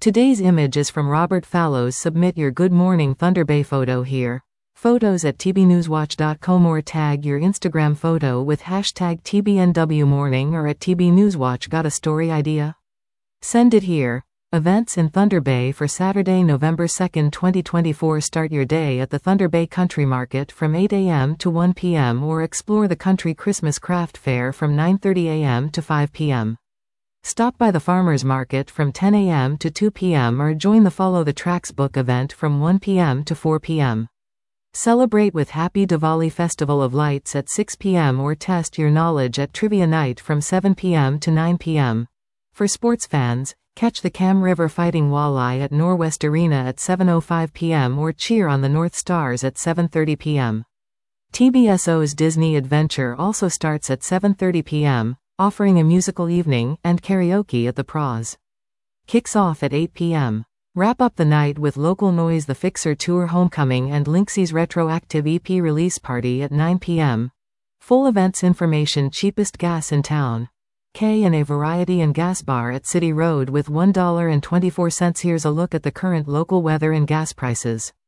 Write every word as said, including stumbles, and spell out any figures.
Today's image is from Robert Fallows. Submit your Good Morning Thunder Bay photo here. Photos at t b newswatch dot com or tag your Instagram photo with hashtag T B N W morning or at T B Newswatch. Got a story idea? Send it here. Events in Thunder Bay for Saturday, November second, twenty twenty-four. Start your day at the Thunder Bay Country Market from eight a m to one p m or explore the Country Christmas Craft Fair from nine thirty a m to five p m Stop by the Farmers Market from ten a m to two p m or join the Follow the Tracks book event from one p m to four p m Celebrate with Happy Diwali Festival of Lights at six p m or test your knowledge at Trivia Night from seven p m to nine p m For sports fans, catch the Cam River Fighting Walleye at Norwest Arena at seven oh five p m or cheer on the North Stars at seven thirty p m T B S O's Disney Adventure also starts at seven thirty p m, offering a musical evening and karaoke at the Pros. Kicks off at eight p m Wrap up the night with Local Noise The Fixer Tour Homecoming and Linksys Retroactive E P Release Party at nine p m Full events information. Cheapest gas in town. K and A Variety and Gas Bar at City Road with one dollar and twenty-four cents. Here's a look at the current local weather and gas prices.